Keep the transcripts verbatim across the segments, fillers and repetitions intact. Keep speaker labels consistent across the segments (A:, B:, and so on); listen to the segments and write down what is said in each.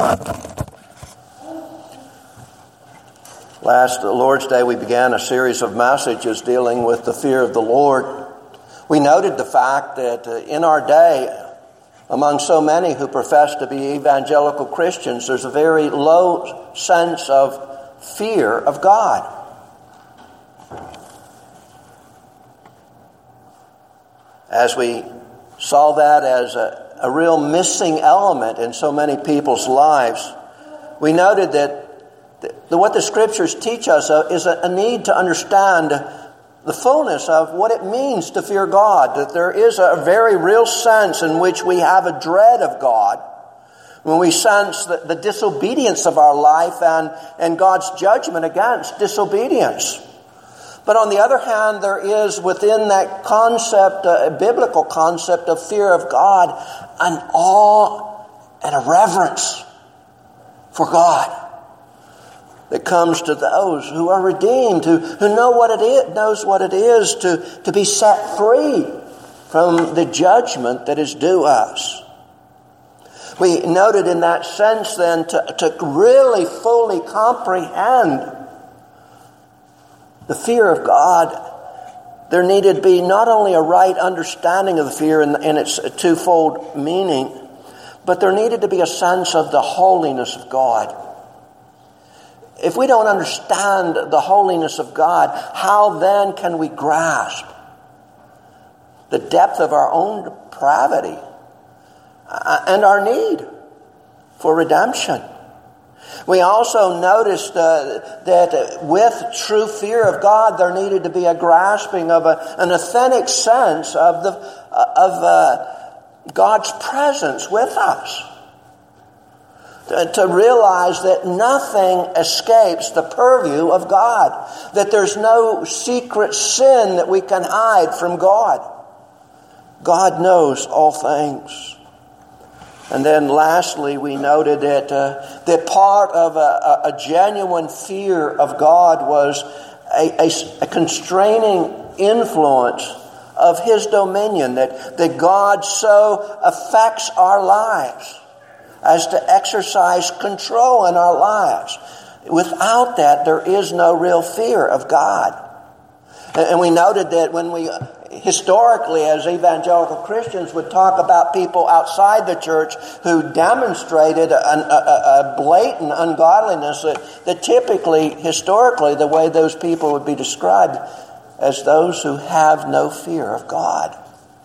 A: Last Lord's Day, we began a series of messages dealing with the fear of the Lord. We noted the fact that in our day, among so many who profess to be evangelical Christians, there's a very low sense of fear of God. As we saw that as a, a real missing element in so many people's lives, we noted that the, what the Scriptures teach us is a, a need to understand the fullness of what it means to fear God, that there is a very real sense in which we have a dread of God, when we sense the, the disobedience of our life and, and God's judgment against disobedience. But on the other hand, there is within that concept, a biblical concept of fear of God, an awe and a reverence for God that comes to those who are redeemed, who, who know what it is, knows what it is to, to be set free from the judgment that is due us. We noted in that sense then to, to really fully comprehend the fear of God, there needed to be not only a right understanding of the fear in, in its twofold meaning, but there needed to be a sense of the holiness of God. If we don't understand the holiness of God, how then can we grasp the depth of our own depravity and our need for redemption? We also noticed uh, that with true fear of God, there needed to be a grasping of a, an authentic sense of the of uh, God's presence with us. To, to realize that nothing escapes the purview of God, that there's no secret sin that we can hide from God. God knows all things. And then lastly, we noted that, uh, that part of a, a genuine fear of God was a, a, a constraining influence of His dominion, that, that God so affects our lives as to exercise control in our lives. Without that, there is no real fear of God. And, and we noted that when we historically, as evangelical Christians, would talk about people outside the church who demonstrated a, a, a blatant ungodliness, that, that typically, historically, the way those people would be described as those who have no fear of God.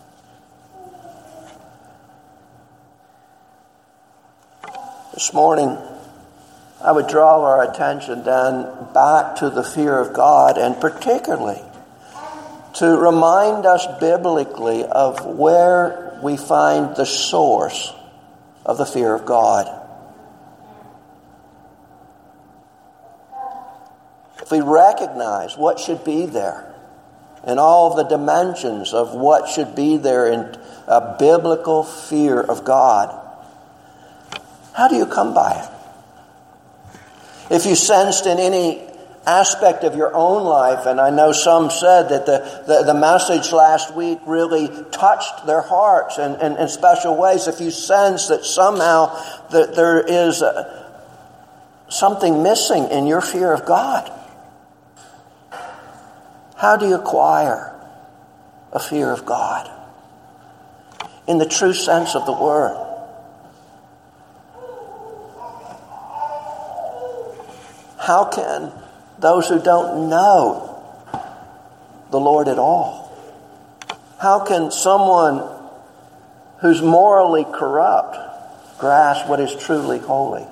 A: This morning, I would draw our attention then back to the fear of God, and particularly to remind us biblically of where we find the source of the fear of God. If we recognize what should be there and all of the dimensions of what should be there in a biblical fear of God, how do you come by it? If you sensed in any aspect of your own life, and I know some said that the, the, the message last week really touched their hearts in, in, in special ways. If you sense that somehow that there is a, something missing in your fear of God, how do you acquire a fear of God in the true sense of the word? How can those who don't know the Lord at all, how can someone who's morally corrupt grasp what is truly holy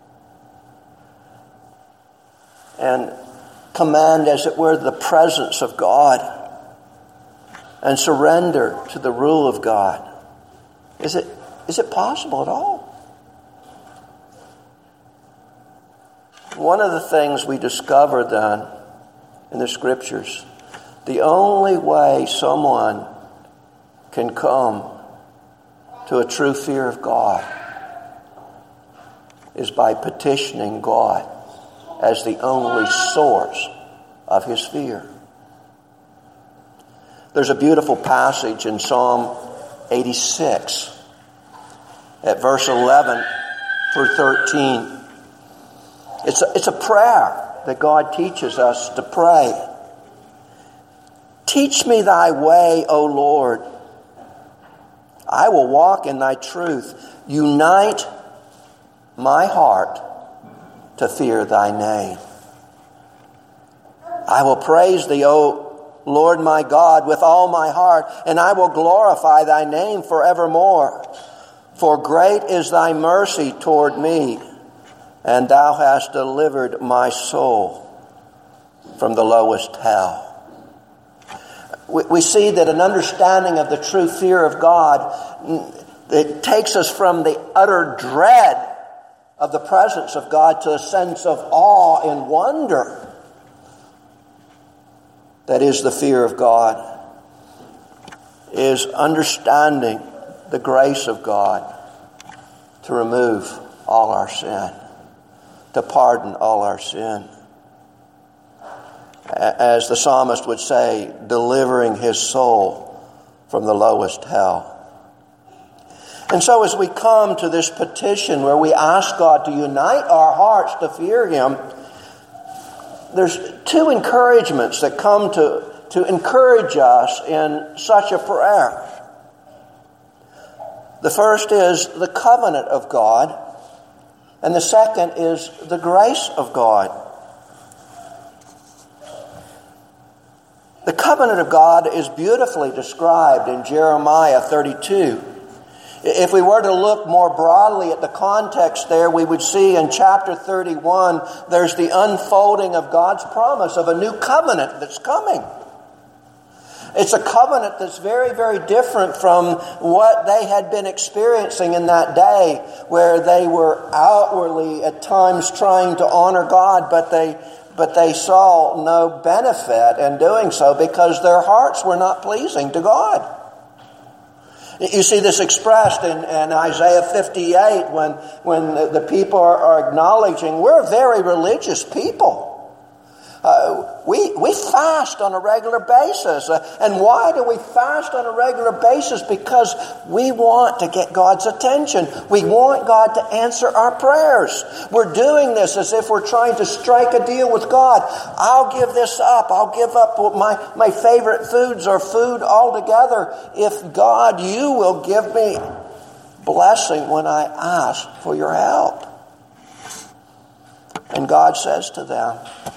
A: and command, as it were, the presence of God and surrender to the rule of God? Is it, is it possible at all? One of the things we discover then in the Scriptures, the only way someone can come to a true fear of God is by petitioning God as the only source of his fear. There's a beautiful passage in Psalm eighty-six at verse eleven through thirteen. It's a, it's a prayer that God teaches us to pray. Teach me thy way, O Lord. I will walk in thy truth. Unite my heart to fear thy name. I will praise thee, O Lord my God, with all my heart, and I will glorify thy name forevermore. For great is thy mercy toward me, and thou hast delivered my soul from the lowest hell. We, we see that an understanding of the true fear of God, it takes us from the utter dread of the presence of God to a sense of awe and wonder. That is the fear of God, is understanding the grace of God to remove all our sin, to pardon all our sin. As the psalmist would say, delivering his soul from the lowest hell. And so as we come to this petition where we ask God to unite our hearts to fear Him, there's two encouragements that come to, to encourage us in such a prayer. The first is the covenant of God, and the second is the grace of God. The covenant of God is beautifully described in Jeremiah thirty-two. If we were to look more broadly at the context there, we would see in chapter thirty-one, there's the unfolding of God's promise of a new covenant that's coming. It's a covenant that's very, very different from what they had been experiencing in that day, where they were outwardly at times trying to honor God, but they but they saw no benefit in doing so because their hearts were not pleasing to God. You see this expressed in, in Isaiah fifty-eight when, when the, the people are, are acknowledging we're a very religious people. Uh, we, we fast on a regular basis. Uh, and why do we fast on a regular basis? Because we want to get God's attention. We want God to answer our prayers. We're doing this as if we're trying to strike a deal with God. I'll give this up. I'll give up my, my favorite foods or food altogether if God, you will give me blessing when I ask for your help. And God says to them,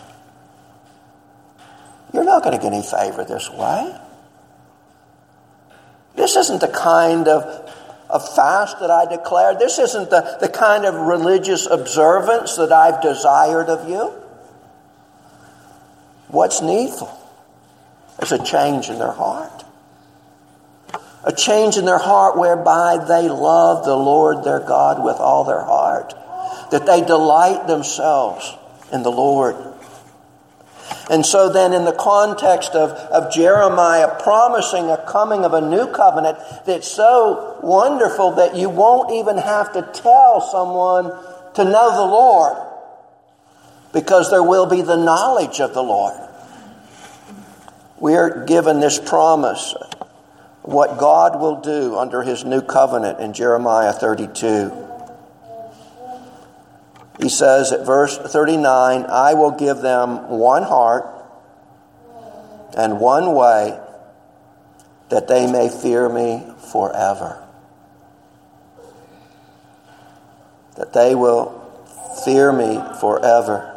A: you're not going to get any favor this way. This isn't the kind of, of fast that I declared. This isn't the, the kind of religious observance that I've desired of you. What's needful is a change in their heart. A change in their heart whereby they love the Lord their God with all their heart. That they delight themselves in the Lord. And so then in the context of, of Jeremiah promising a coming of a new covenant that's so wonderful that you won't even have to tell someone to know the Lord, because there will be the knowledge of the Lord. We are given this promise, what God will do under His new covenant in Jeremiah thirty-two. He says at verse thirty-nine, I will give them one heart and one way, that they may fear me forever. That they will fear me forever.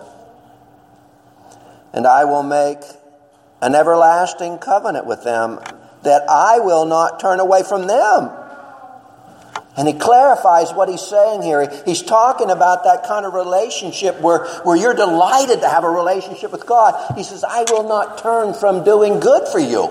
A: And I will make an everlasting covenant with them, that I will not turn away from them. And he clarifies what he's saying here. He's talking about that kind of relationship where, where you're delighted to have a relationship with God. He says, I will not turn from doing good for you.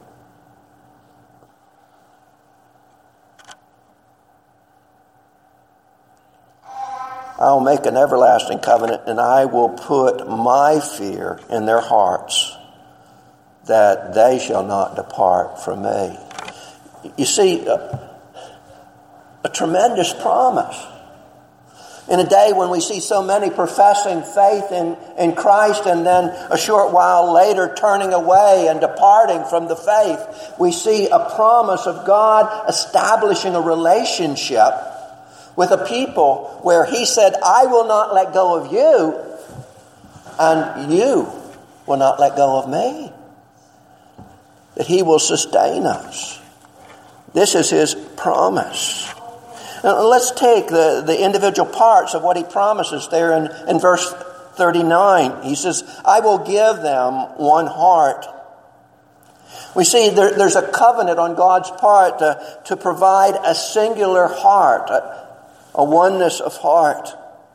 A: I'll make an everlasting covenant, and I will put my fear in their hearts, that they shall not depart from me. You see, uh, a tremendous promise. In a day when we see so many professing faith in, in Christ and then a short while later turning away and departing from the faith, we see a promise of God establishing a relationship with a people where he said, I will not let go of you, and you will not let go of me. That he will sustain us. This is his promise. Now, let's take the, the individual parts of what he promises there in, in verse thirty-nine. He says, I will give them one heart. We see there, there's a covenant on God's part to, to provide a singular heart, a, a oneness of heart.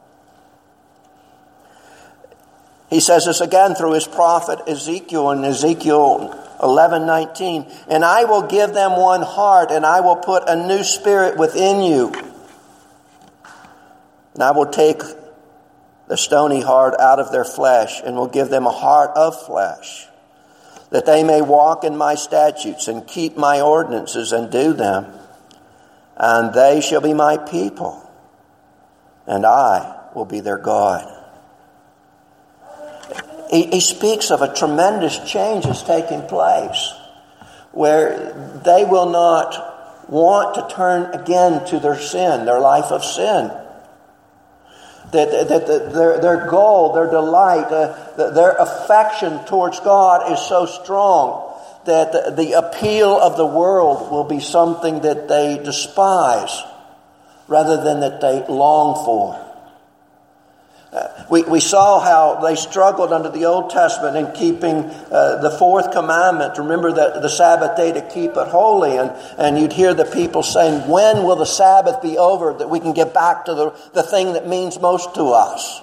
A: He says this again through his prophet Ezekiel in Ezekiel eleven nineteen. And I will give them one heart, and I will put a new spirit within you. And I will take the stony heart out of their flesh, and will give them a heart of flesh, that they may walk in my statutes and keep my ordinances and do them. And they shall be my people, and I will be their God. He, he speaks of a tremendous change that's taking place, where they will not want to turn again to their sin, their life of sin. That, that, that their, their goal, their delight, uh, their affection towards God is so strong that the, the appeal of the world will be something that they despise rather than that they long for. Uh, we, we saw how they struggled under the Old Testament in keeping uh, the fourth commandment. Remember the, the Sabbath day to keep it holy. And, and you'd hear the people saying, when will the Sabbath be over that we can get back to the, the thing that means most to us?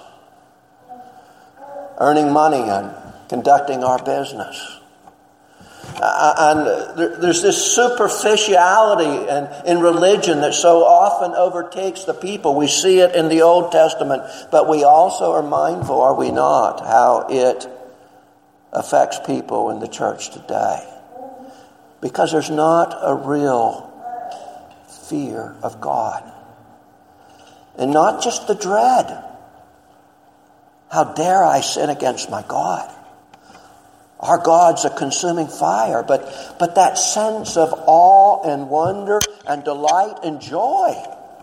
A: Earning money and conducting our business. Uh, and there, there's this superficiality in, in religion that so often overtakes the people. We see it in the Old Testament, but we also are mindful, are we not, how it affects people in the church today. Because there's not a real fear of God. And not just the dread. How dare I sin against my God? Our God's a consuming fire, but, but that sense of awe and wonder and delight and joy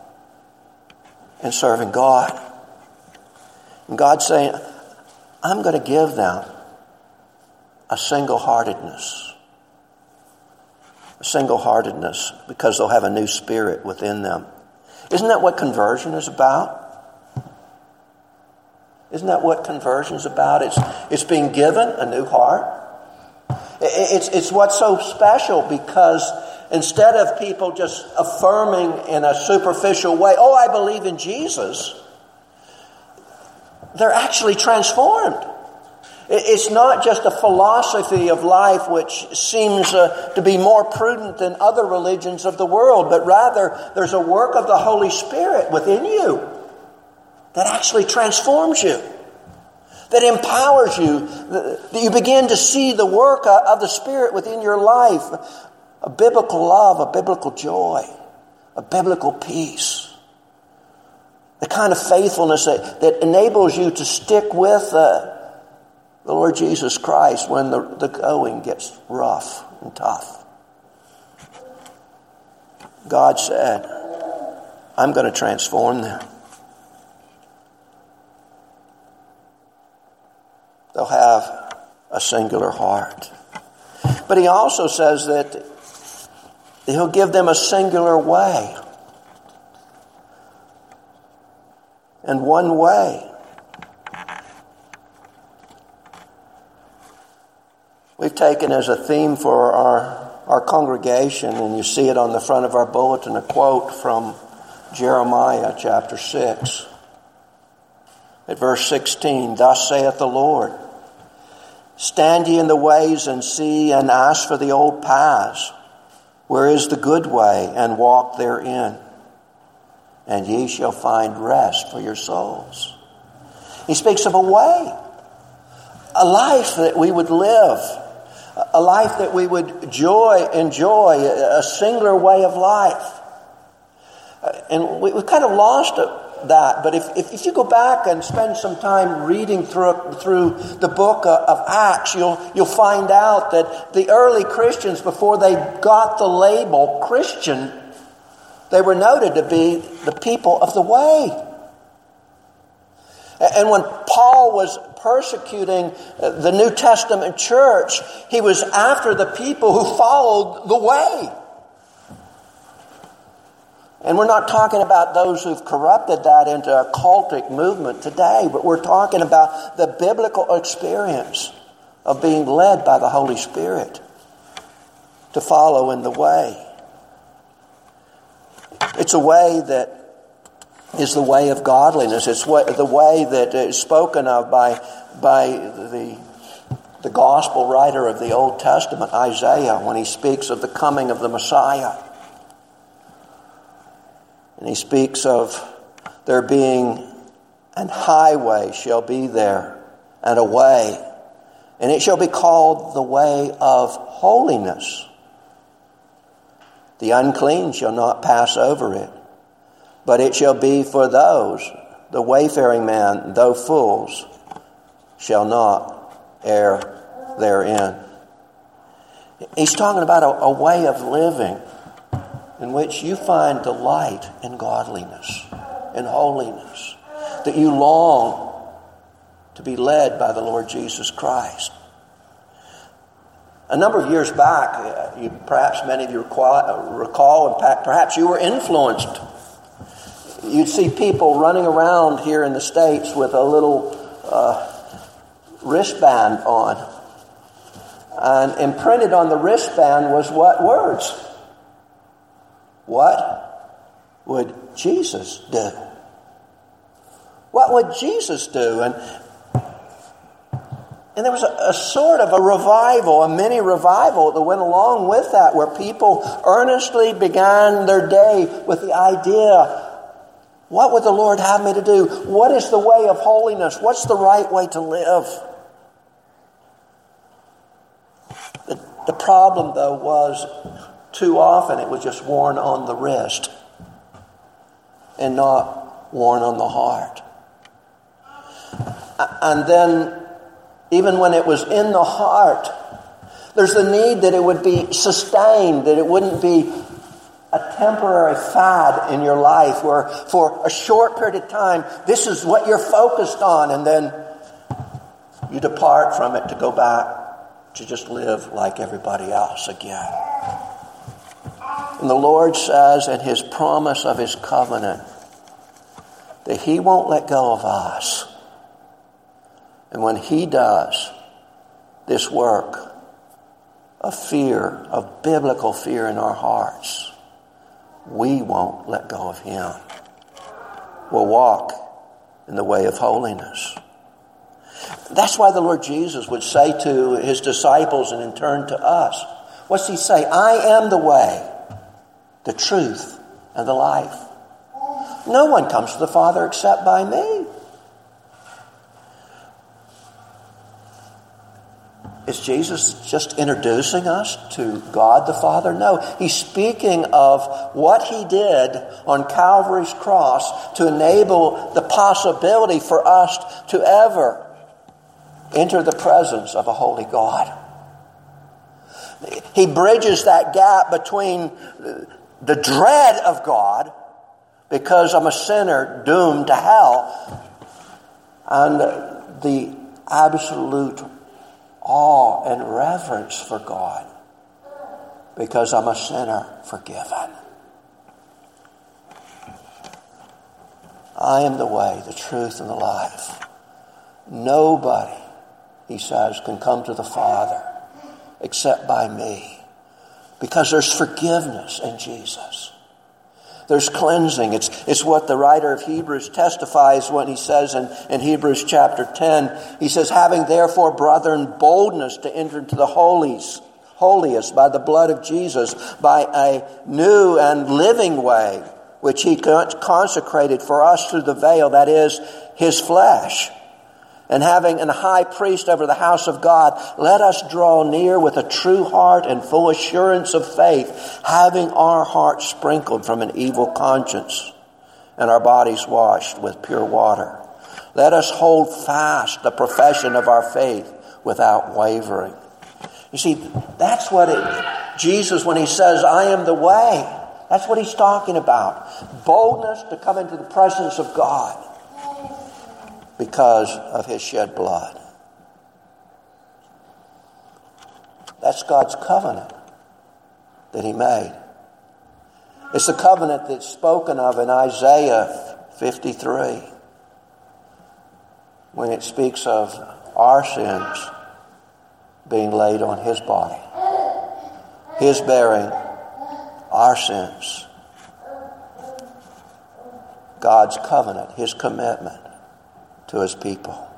A: in serving God. And God's saying, I'm going to give them a single-heartedness. A single-heartedness because they'll have a new spirit within them. Isn't that what conversion is about? Isn't that what conversion is about? It's, it's being given a new heart. It's, it's what's so special because instead of people just affirming in a superficial way, oh, I believe in Jesus, they're actually transformed. It's not just a philosophy of life which seems uh, to be more prudent than other religions of the world, but rather there's a work of the Holy Spirit within you that actually transforms you, that empowers you, that you begin to see the work of the Spirit within your life, a biblical love, a biblical joy, a biblical peace, the kind of faithfulness that, that enables you to stick with uh, the Lord Jesus Christ when the, the going gets rough and tough. God said, I'm going to transform them. They'll have a singular heart. But he also says that he'll give them a singular way. And one way. We've taken as a theme for our, our congregation, and you see it on the front of our bulletin, a quote from Jeremiah chapter six. At verse sixteen, thus saith the Lord, stand ye in the ways and see and ask for the old paths, where is the good way, and walk therein, and ye shall find rest for your souls. He speaks of a way, a life that we would live, a life that we would joy, enjoy, a singular way of life. And we, we've kind of lost that. But if, if, if you go back and spend some time reading through through the book of Acts, you'll you'll find out that the early Christians, before they got the label Christian, They were noted to be the people of the way. And when Paul was persecuting the New Testament church, he was after the people who followed the way. And we're not talking about those who've corrupted that into a cultic movement today, but we're talking about the biblical experience of being led by the Holy Spirit to follow in the way. It's a way that is the way of godliness. It's what, the way that is spoken of by, by the, the gospel writer of the Old Testament, Isaiah, when he speaks of the coming of the Messiah. And he speaks of there being an highway shall be there, and a way. And it shall be called the way of holiness. The unclean shall not pass over it, but it shall be for those, the wayfaring man, though fools, shall not err therein. He's talking about a, a way of living in which you find delight in godliness, in holiness, that you long to be led by the Lord Jesus Christ. A number of years back, you, perhaps many of you recall, recall, and perhaps you were influenced. You'd see people running around here in the States with a little uh, wristband on. And imprinted on the wristband was what words? What would Jesus do? What would Jesus do? And And there was a, a sort of a revival, a mini revival that went along with that, where people earnestly began their day with the idea, what would the Lord have me to do? What is the way of holiness? What's the right way to live? The, the problem, though, was too often it was just worn on the wrist and not worn on the heart. And then even when it was in the heart, there's the need that it would be sustained, that it wouldn't be a temporary fad in your life where for a short period of time, this is what you're focused on, and then you depart from it to go back to just live like everybody else again. And the Lord says in His promise of His covenant that He won't let go of us. And when He does this work of fear, of biblical fear in our hearts, we won't let go of Him. We'll walk in the way of holiness. That's why the Lord Jesus would say to His disciples and in turn to us, what's He say? I am the way, the truth, and the life. No one comes to the Father except by me. Is Jesus just introducing us to God the Father? No, He's speaking of what He did on Calvary's cross to enable the possibility for us to ever enter the presence of a holy God. He bridges that gap between the dread of God, because I'm a sinner doomed to hell, and the absolute awe and reverence for God, because I'm a sinner forgiven. I am the way, the truth, and the life. Nobody, He says, can come to the Father except by me, because there's forgiveness in Jesus. There's cleansing. It's, it's what the writer of Hebrews testifies when he says in, in Hebrews chapter ten, he says, having therefore, brethren, boldness to enter into the holies, holiest by the blood of Jesus, by a new and living way, which He consecrated for us through the veil, that is, His flesh. And having an high priest over the house of God, let us draw near with a true heart and full assurance of faith, having our hearts sprinkled from an evil conscience and our bodies washed with pure water. Let us hold fast the profession of our faith without wavering. You see, that's what it, Jesus, when He says, I am the way, That's what he's talking about. Boldness to come into the presence of God because of his shed blood. That's God's covenant that he made. It's the covenant that's spoken of in Isaiah fifty-three when it speaks of our sins being laid on his body. His bearing our sins. God's covenant, his commitment to his people.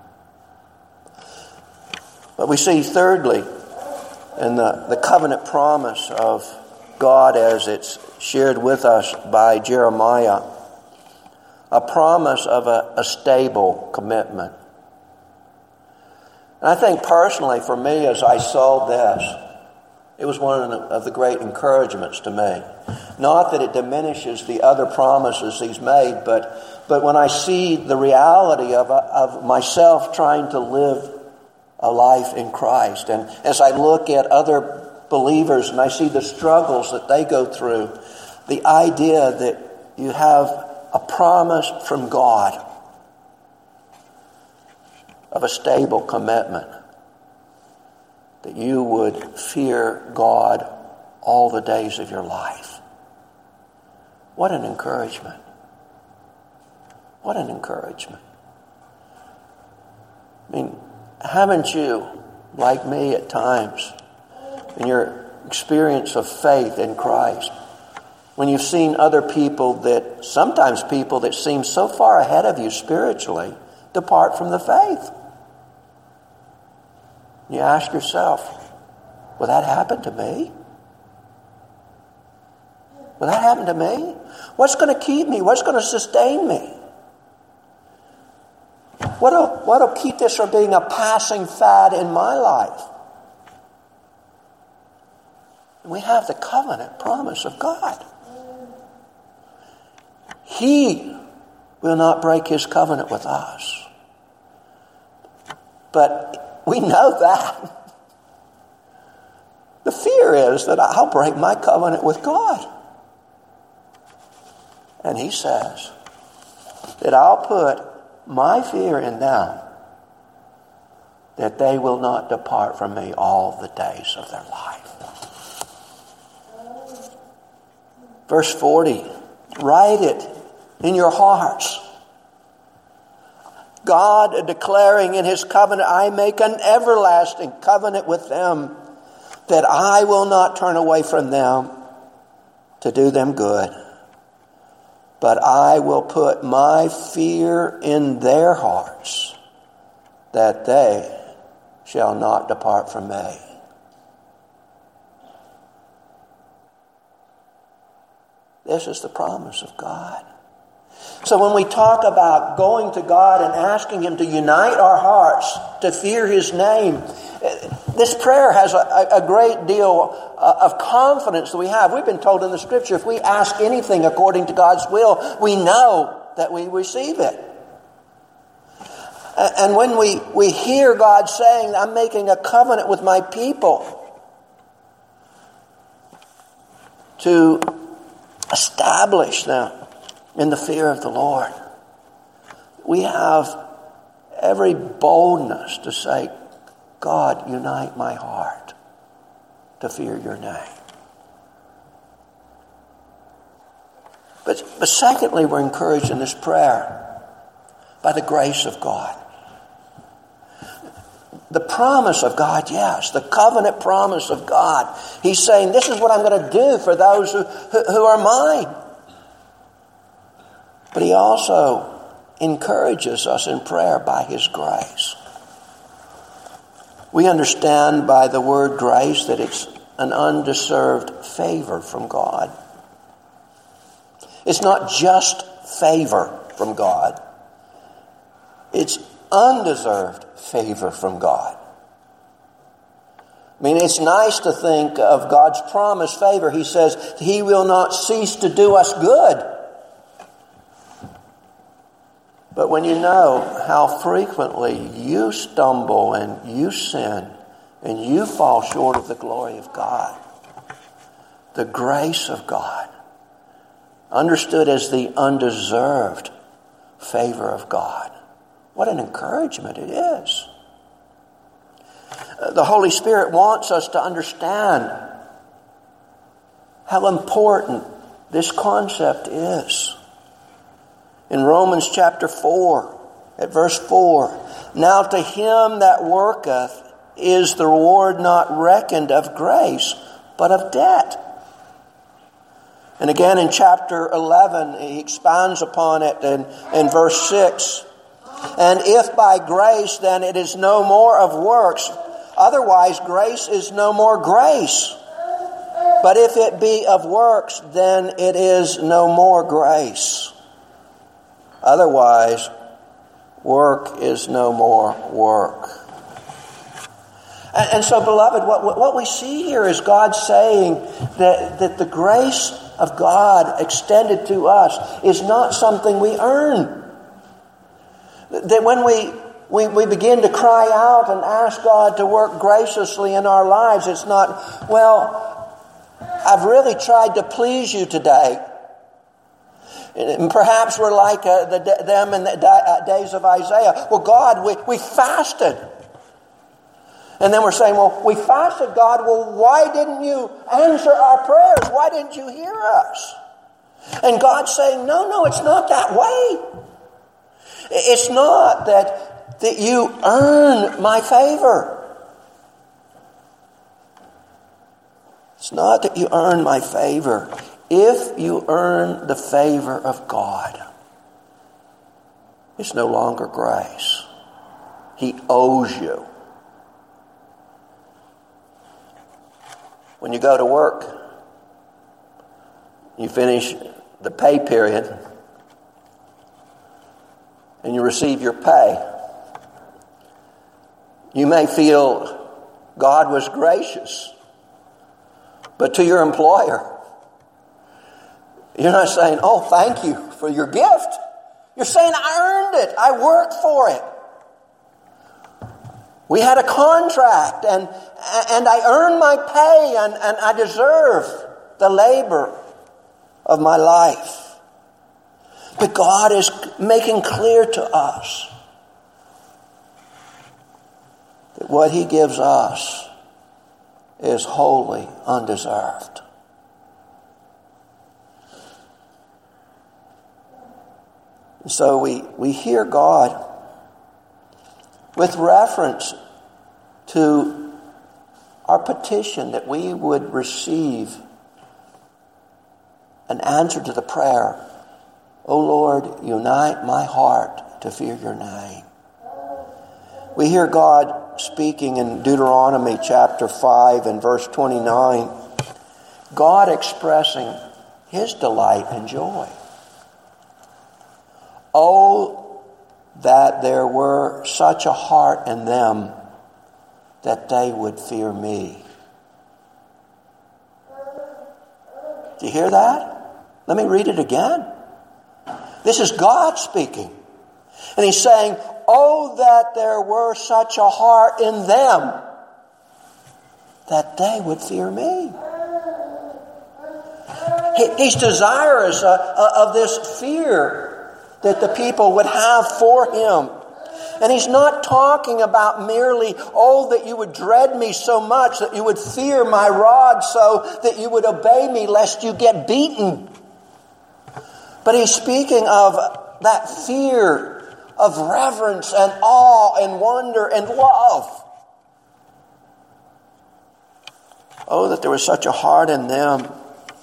A: But we see thirdly, in the, the covenant promise of God as it's shared with us by Jeremiah, a promise of a, a stable commitment. And I think personally for me as I saw this, it was one of the great encouragements to me. Not that it diminishes the other promises he's made, but, but when I see the reality of, of myself trying to live a life in Christ, and as I look at other believers and I see the struggles that they go through, the idea that you have a promise from God of a stable commitment, that you would fear God all the days of your life. What an encouragement. What an encouragement. I mean, haven't you, like me at times, in your experience of faith in Christ, when you've seen other people that, sometimes people that seem so far ahead of you spiritually, depart from the faith? You ask yourself, will that happen to me? Will that happen to me? What's going to keep me? What's going to sustain me? What'll, what'll keep this from being a passing fad in my life? We have the covenant promise of God. He will not break his covenant with us. But we know that. The fear is that I'll break my covenant with God. And he says that I'll put my fear in them, that they will not depart from me all the days of their life. Verse forty, write it in your hearts. God declaring in his covenant, I make an everlasting covenant with them, that I will not turn away from them to do them good, but I will put my fear in their hearts, that they shall not depart from me. This is the promise of God. So when we talk about going to God and asking him to unite our hearts to fear his name, this prayer has a, a great deal of confidence that we have. We've been told in the scripture, if we ask anything according to God's will, we know that we receive it. And when we, we hear God saying, I'm making a covenant with my people to establish them in the fear of the Lord, we have every boldness to say, God, unite my heart to fear your name. But, but secondly, we're encouraged in this prayer by the grace of God. The promise of God, yes, the covenant promise of God. He's saying, this is what I'm going to do for those who, who, who are mine. But he also encourages us in prayer by his grace. We understand by the word grace that it's an undeserved favor from God. It's not just favor from God. It's undeserved favor from God. I mean, it's nice to think of God's promised favor. He says, he will not cease to do us good. But when you know how frequently you stumble and you sin and you fall short of the glory of God, the grace of God understood as the undeserved favor of God. What an encouragement it is. The Holy Spirit wants us to understand how important this concept is. In Romans chapter four, at verse four, now to him that worketh is the reward not reckoned of grace, but of debt. And again in chapter eleven, he expounds upon it in, in verse six. And if by grace, then it is no more of works. Otherwise, grace is no more grace. But if it be of works, then it is no more grace. Otherwise, work is no more work. And, and so, beloved, what, what we see here is God saying that, that the grace of God extended to us is not something we earn. That when we, we, we begin to cry out and ask God to work graciously in our lives, it's not, well, I've really tried to please you today. And perhaps we're like uh, the, them in the uh, days of Isaiah. Well, God, we, we fasted. And then we're saying, well, we fasted, God. Well, why didn't you answer our prayers? Why didn't you hear us? And God's saying, no, no, it's not that way. It's not that, that you earn my favor. It's not that you earn my favor. If you earn the favor of God, it's no longer grace. He owes you. When you go to work, you finish the pay period, and you receive your pay. You may feel God was gracious, but to your employer, you're not saying, oh, thank you for your gift. You're saying, I earned it. I worked for it. We had a contract, and, and I earned my pay, and, and I deserve the labor of my life. But God is making clear to us that what He gives us is wholly undeserved. And so we, we hear God with reference to our petition that we would receive an answer to the prayer, O Lord, unite my heart to fear your name. We hear God speaking in Deuteronomy chapter five and verse twenty-nine, God expressing His delight and joy. Oh, that there were such a heart in them that they would fear me. Do you hear that? Let me read it again. This is God speaking. And He's saying, oh, that there were such a heart in them that they would fear me. He's desirous of this fear that the people would have for Him. And He's not talking about merely, oh, that you would dread me so much, that you would fear my rod so that you would obey me lest you get beaten. But He's speaking of that fear of reverence and awe and wonder and love. Oh, that there was such a heart in them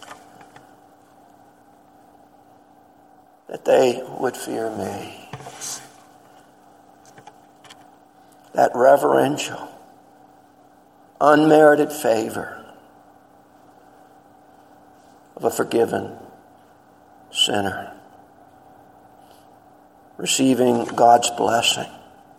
A: that they would fear me. That reverential, unmerited favor of a forgiven sinner receiving God's blessing.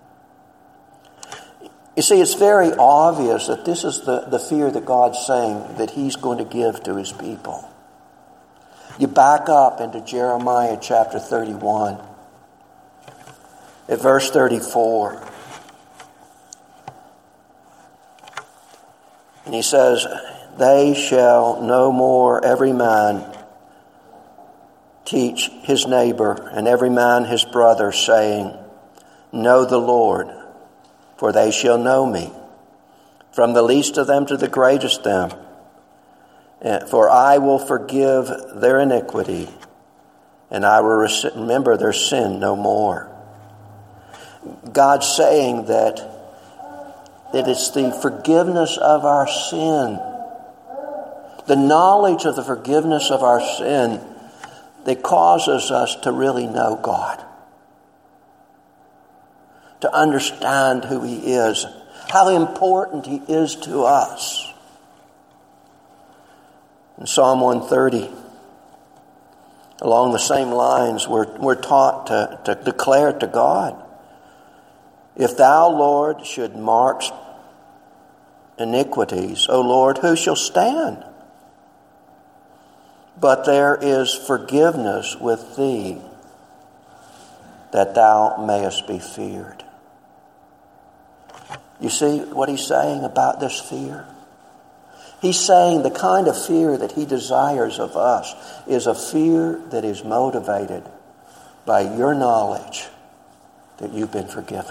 A: You see, it's very obvious that this is the, the fear that God's saying that He's going to give to His people. You back up into Jeremiah chapter thirty-one, at verse thirty-four. And He says, they shall no more every man teach his neighbor and every man his brother, saying, Know the Lord, for they shall know me, from the least of them to the greatest of them. For I will forgive their iniquity, and I will remember their sin no more. God's saying that, that it's the forgiveness of our sin, the knowledge of the forgiveness of our sin, that causes us to really know God, to understand who he is, how important he is to us. In Psalm one thirty, along the same lines, we're, we're taught to, to declare to God, If thou, Lord, should mark iniquities, O Lord, who shall stand? But there is forgiveness with thee, that thou mayest be feared. You see what he's saying about this fear? He's saying the kind of fear that he desires of us is a fear that is motivated by your knowledge that you've been forgiven.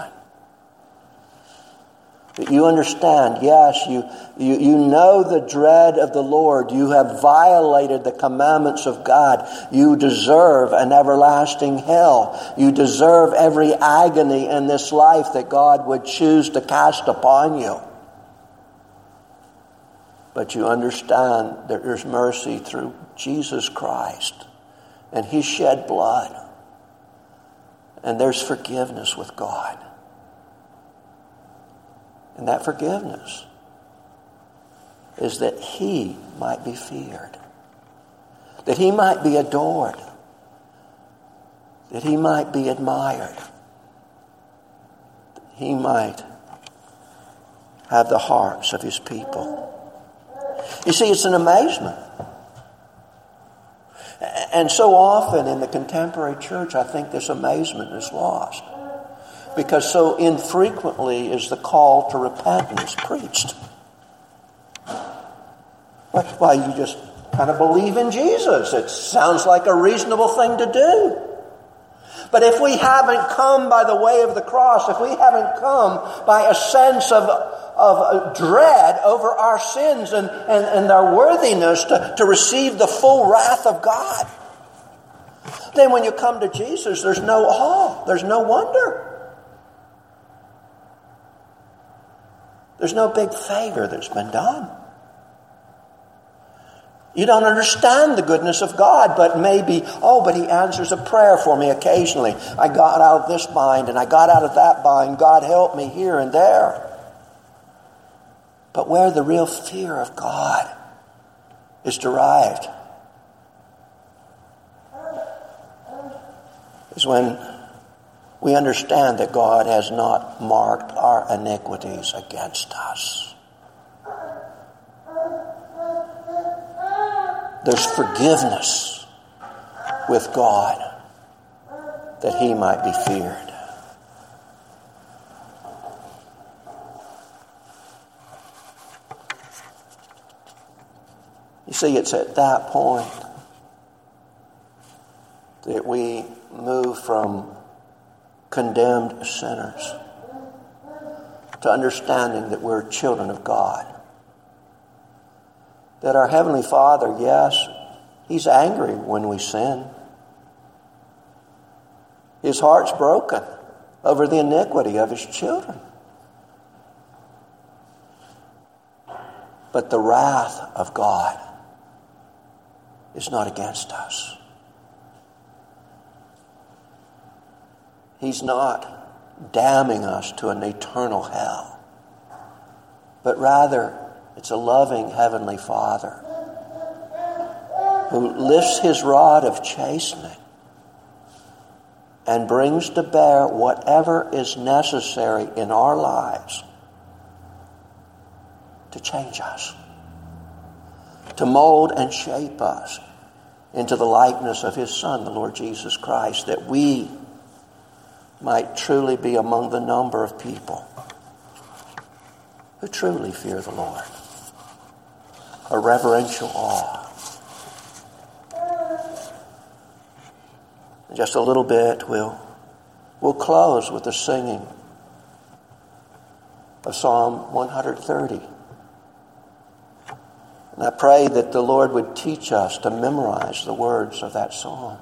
A: That you understand, yes, you, you, you know the dread of the Lord. You have violated the commandments of God. You deserve an everlasting hell. You deserve every agony in this life that God would choose to cast upon you. But you understand that there's mercy through Jesus Christ and his shed blood. And there's forgiveness with God. And that forgiveness is that he might be feared, that he might be adored, that he might be admired, that he might have the hearts of his people. You see, it's an amazement. And so often in the contemporary church, I think this amazement is lost. Because so infrequently is the call to repentance preached. Why, you just kind of believe in Jesus. It sounds like a reasonable thing to do. But if we haven't come by the way of the cross, if we haven't come by a sense of, of dread over our sins and, and, and our worthiness to, to receive the full wrath of God, then when you come to Jesus, there's no awe, there's no wonder. There's no big favor that's been done. You don't understand the goodness of God, but maybe, oh, but he answers a prayer for me occasionally. I got out of this bind and I got out of that bind. God help me here and there. But where the real fear of God is derived is when we understand that God has not marked our iniquities against us. There's forgiveness with God that he might be feared. You see, it's at that point that we move from condemned sinners to understanding that we're children of God. That our Heavenly Father, yes, he's angry when we sin. His heart's broken over the iniquity of his children. But the wrath of God is not against us. He's not damning us to an eternal hell, but rather it's a loving Heavenly Father who lifts his rod of chastening and brings to bear whatever is necessary in our lives to change us, to mold and shape us into the likeness of his Son, the Lord Jesus Christ, that we might truly be among the number of people who truly fear the Lord. A reverential awe. just a little bit, we'll, we'll close with the singing of Psalm one thirty. And I pray that the Lord would teach us to memorize the words of that song.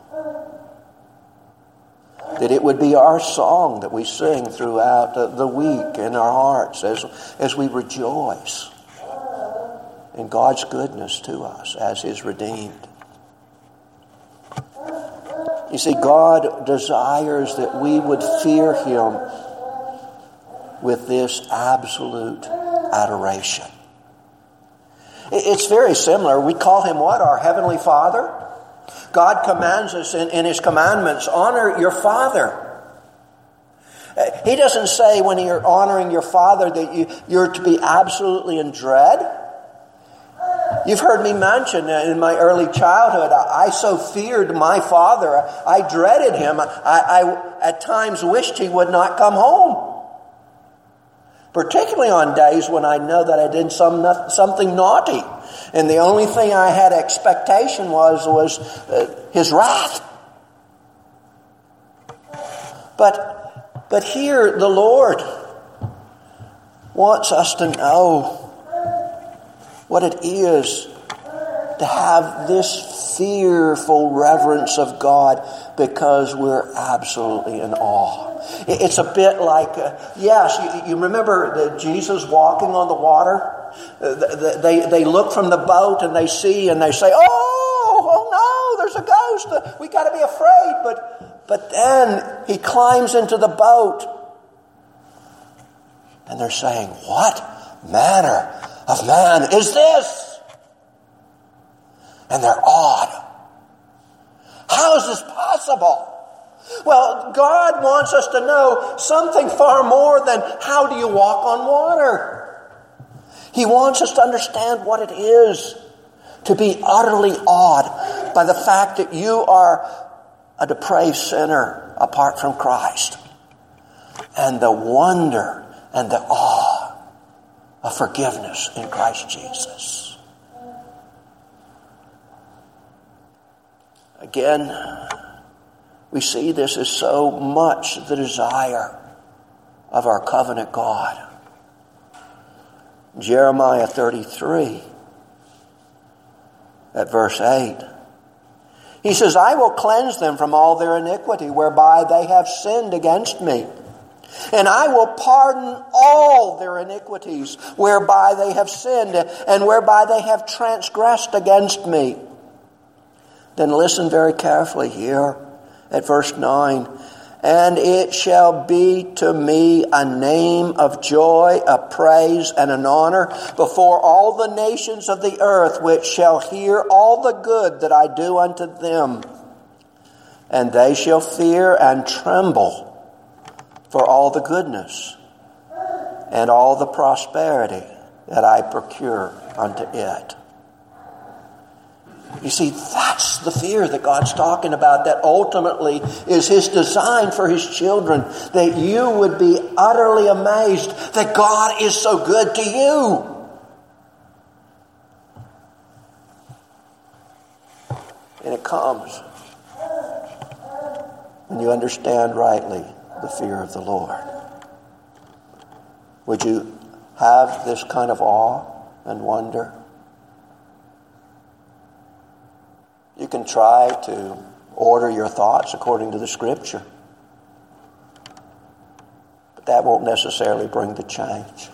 A: That it would be our song that we sing throughout the, the week in our hearts as, as we rejoice in God's goodness to us as His redeemed. You see, God desires that we would fear Him with this absolute adoration. It's very similar. We call Him what? Our Heavenly Father. God commands us in, in His commandments, honor your father. He doesn't say when you're honoring your father that you, you're to be absolutely in dread. You've heard me mention in my early childhood, I, I so feared my father. I dreaded him. I, I at times wished he would not come home. Particularly on days when I know that I did some something naughty. And the only thing I had expectation was, was uh, his wrath. But, but here the Lord wants us to know what it is to have this fearful reverence of God because we're absolutely in awe. It's a bit like, uh, yes, you, you remember the Jesus walking on the water? Uh, they, they look from the boat and they see and they say, oh, oh no, there's a ghost. We got to be afraid. But, but then He climbs into the boat and they're saying, what manner of man is this? And they're awed. How is this possible? Well, God wants us to know something far more than how do you walk on water. He wants us to understand what it is to be utterly awed by the fact that you are a depraved sinner apart from Christ. And the wonder and the awe of forgiveness in Christ Jesus. Again, we see this as so much the desire of our covenant God. Jeremiah thirty-three, at verse eight, He says, I will cleanse them from all their iniquity whereby they have sinned against me. And I will pardon all their iniquities whereby they have sinned and whereby they have transgressed against me. Then listen very carefully here at verse nine. And it shall be to me a name of joy, a praise, and an honor before all the nations of the earth, which shall hear all the good that I do unto them. And they shall fear and tremble for all the goodness and all the prosperity that I procure unto it. You see, that's the fear that God's talking about, that ultimately is His design for His children, that you would be utterly amazed that God is so good to you. And it comes when you understand rightly the fear of the Lord. Would you have this kind of awe and wonder? You can try to order your thoughts according to the Scripture, but that won't necessarily bring the change.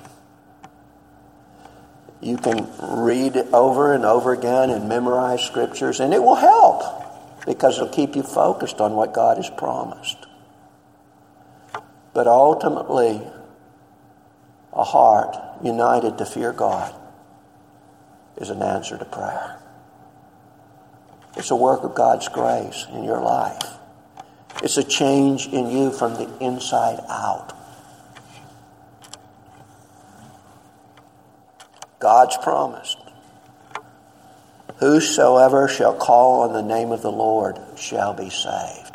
A: You can read it over and over again and memorize Scriptures, and it will help because it'll keep you focused on what God has promised. But ultimately, a heart united to fear God is an answer to prayer. It's a work of God's grace in your life. It's a change in you from the inside out. God's promised, whosoever shall call on the name of the Lord shall be saved.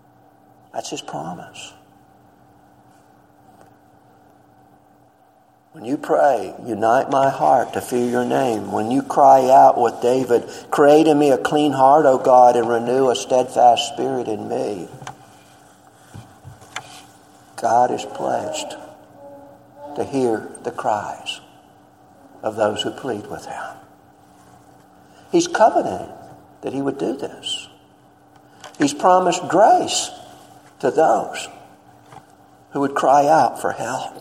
A: That's His promise. When you pray, unite my heart to fear your name. When you cry out with David, create in me a clean heart, O God, and renew a steadfast spirit in me. God is pledged to hear the cries of those who plead with him. He's covenanted that he would do this. He's promised grace to those who would cry out for help.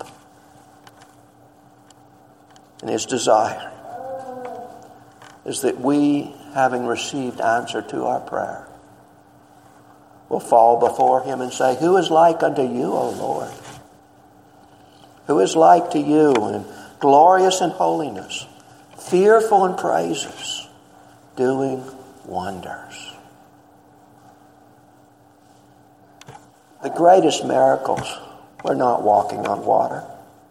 A: And his desire is that we, having received answer to our prayer, will fall before him and say, who is like unto you, O Lord? Who is like to you and glorious in holiness, fearful in praises, doing wonders. The greatest miracles were not walking on water.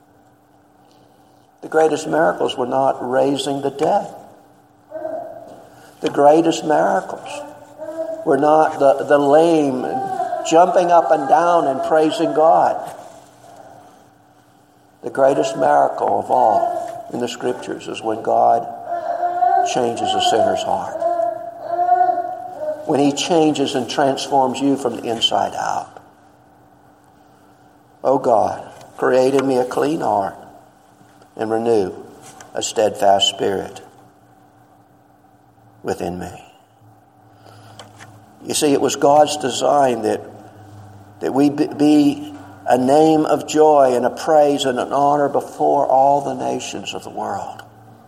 A: The greatest miracles were not raising the dead. The greatest miracles were not the, the lame jumping up and down and praising God. The greatest miracle of all in the Scriptures is when God changes a sinner's heart. When he changes and transforms you from the inside out. Oh God, create in me a clean heart and renew a steadfast spirit within me. You see, it was God's design that, that we be a name of joy and a praise and an honor before all the nations of the world.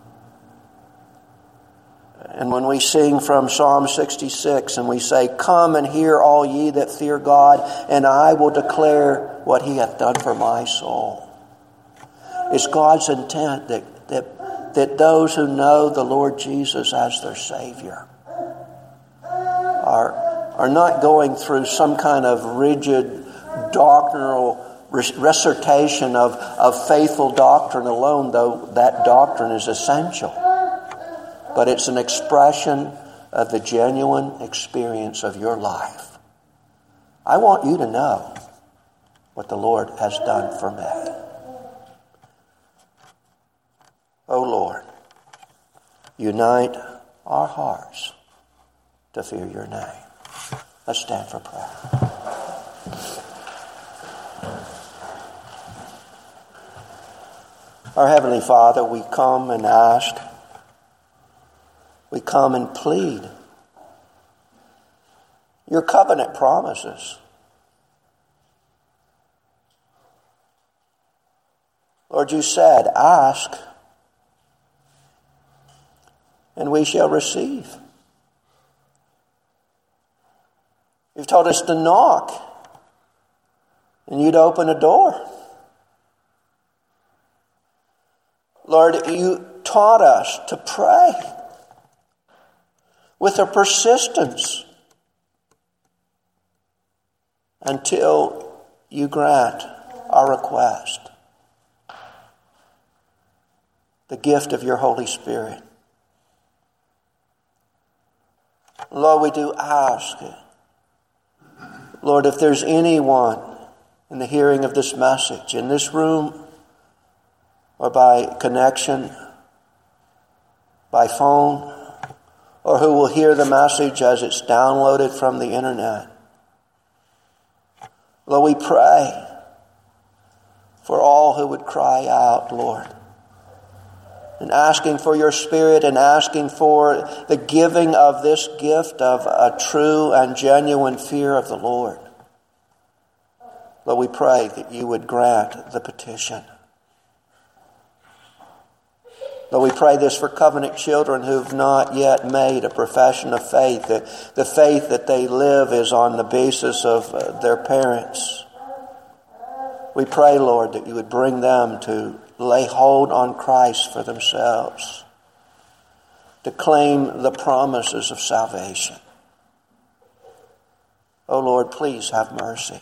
A: And when we sing from Psalm sixty-six and we say, come and hear all ye that fear God, and I will declare what he hath done for my soul. It's God's intent that, that, that those who know the Lord Jesus as their Savior are, are not going through some kind of rigid doctrinal recitation of, of faithful doctrine alone, though that doctrine is essential. But it's an expression of the genuine experience of your life. I want you to know what the Lord has done for me. O Lord, unite our hearts to fear your name. Let's stand for prayer. Our Heavenly Father, we come and ask, we come and plead your covenant promises. Lord, you said, ask, and we shall receive. You've told us to knock, and you'd open a door. Lord, you taught us to pray with a persistence until you grant our request. The gift of your Holy Spirit. Lord, we do ask, Lord, if there's anyone in the hearing of this message, in this room, or by connection, by phone, or who will hear the message as it's downloaded from the internet, Lord, we pray for all who would cry out, Lord, and asking for your Spirit and asking for the giving of this gift of a true and genuine fear of the Lord. Lord, we pray that you would grant the petition. Lord, we pray this for covenant children who've not yet made a profession of faith, that the faith that they live is on the basis of uh, their parents. We pray, Lord, that you would bring them to lay hold on Christ for themselves, to claim the promises of salvation. Oh Lord, please have mercy.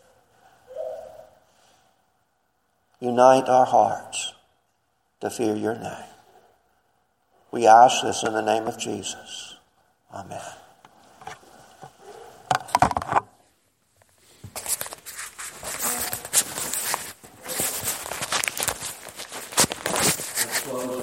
A: Unite our hearts to fear your name. We ask this in the name of Jesus. Amen.